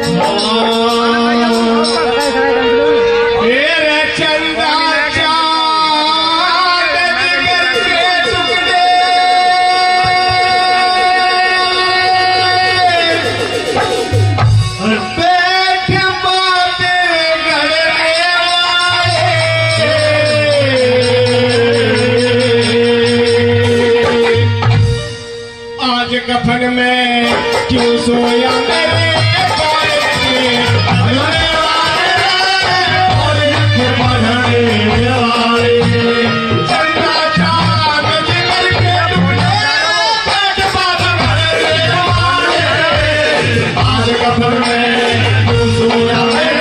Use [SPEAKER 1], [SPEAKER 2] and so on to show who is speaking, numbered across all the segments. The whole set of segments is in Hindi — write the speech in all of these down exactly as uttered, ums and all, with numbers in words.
[SPEAKER 1] कफन में क्यों सोया मेरे आज कफन में क्यों सोया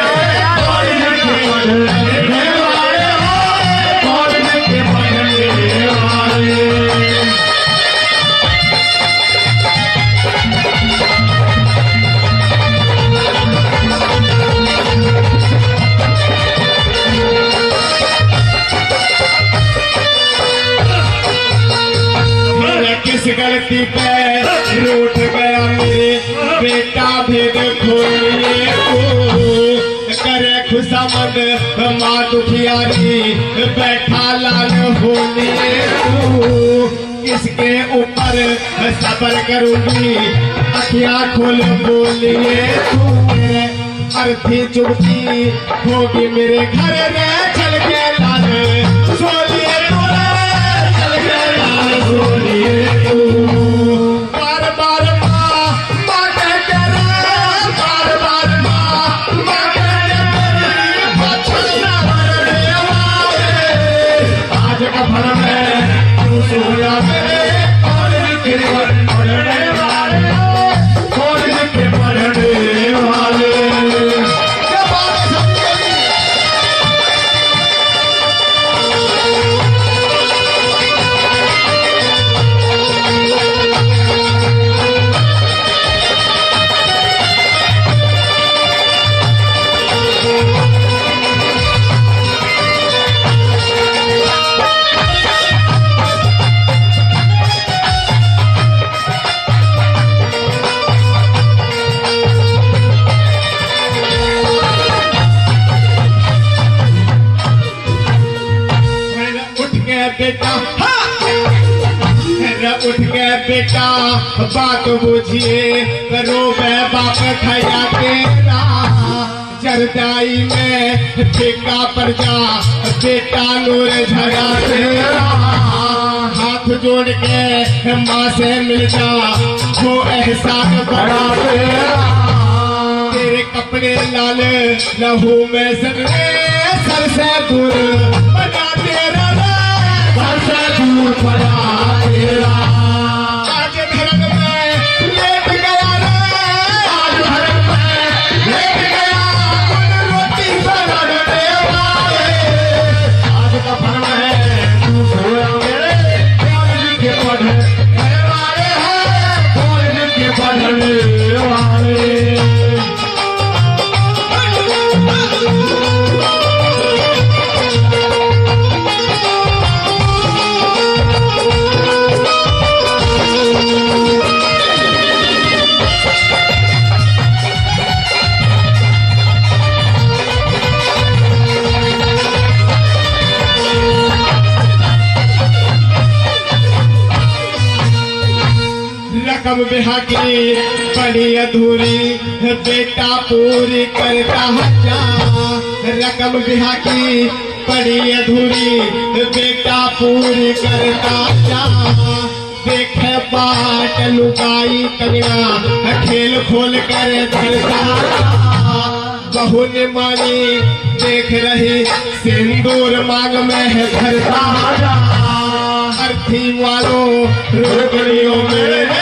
[SPEAKER 1] गलती पे रूठ गया मेरे बेटा भेद खोलिए को करे खुशामद माँ दुखियारी बैठा लाल होलिए को किसके ऊपर सबर करूंगी अखियाँ खोल बोलिए तू अर्थी चुभती होगी मेरे घर में चल के लाल सोलिए चल के लाल सोलिए बार बार माँ माँ कहते रहे बार बार माँ माँ कहते रहे बचना मरने वाले आज कफन में तू सोया मेरे और के पढ़ने वाले और के पढ़ने वाले बेटा उठ गए बेटा बात बुझिए करो मैं बाप खया तेरा जरदाई में फेंका पर जा बेटा नूर झगा तेरा हाथ जोड़ के माँ से मिल जा वो एहसान बड़ा तेरा तेरे कपड़े लाल लहू में सगरे सर से दूर बना तेरा दूर पड़ा तेरा आज धर्म में लेट गया रे आज धर्म में लेट गया रोटी बनाने वाले आज कफन में तू सोया मेरे कॉलेज के पढ़ने वाले हैं कॉलेज के पढ़ने वाले रकम बिहा की बड़ी अधूरी बेटा पूरी करता जा रकम बिहा की बड़ी अधूरी बेटा पूरी करता जा देखे बाट लुकाई कन्या खेल खोल कर धरता बहू ने मानी देख रही सिंदूर मांग में है धरता अर्थी वालों रोगड़ियों में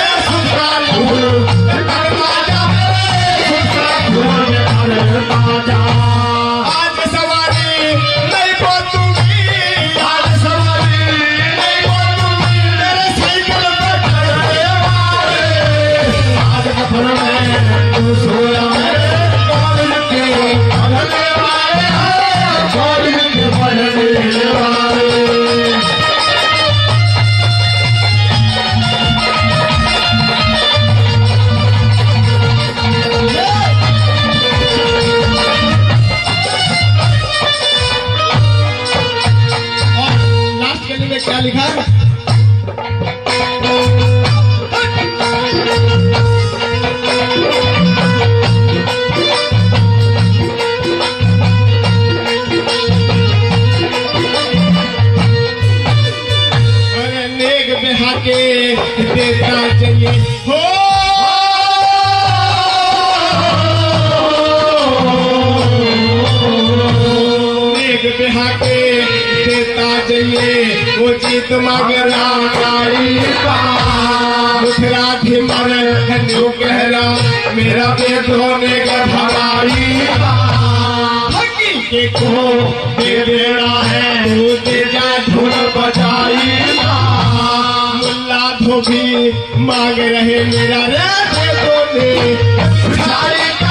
[SPEAKER 1] आज सवारी नहीं पहुंचूंगी आज सवारी नहीं पहुंचूंगी मेरे साइकिल पर चढ़ने वाले आज कफन में तू सोया मेरे कॉलेज के पढ़ने वाले कॉलेज के पढ़ने वाले मगरा नारी का दूसरा थी मर जो कहरा मेरा पेट होने का भराई के को दे देना है दे जा धुन बजाई मुल्ला धोबी मांग रहे मेरा रे दे दो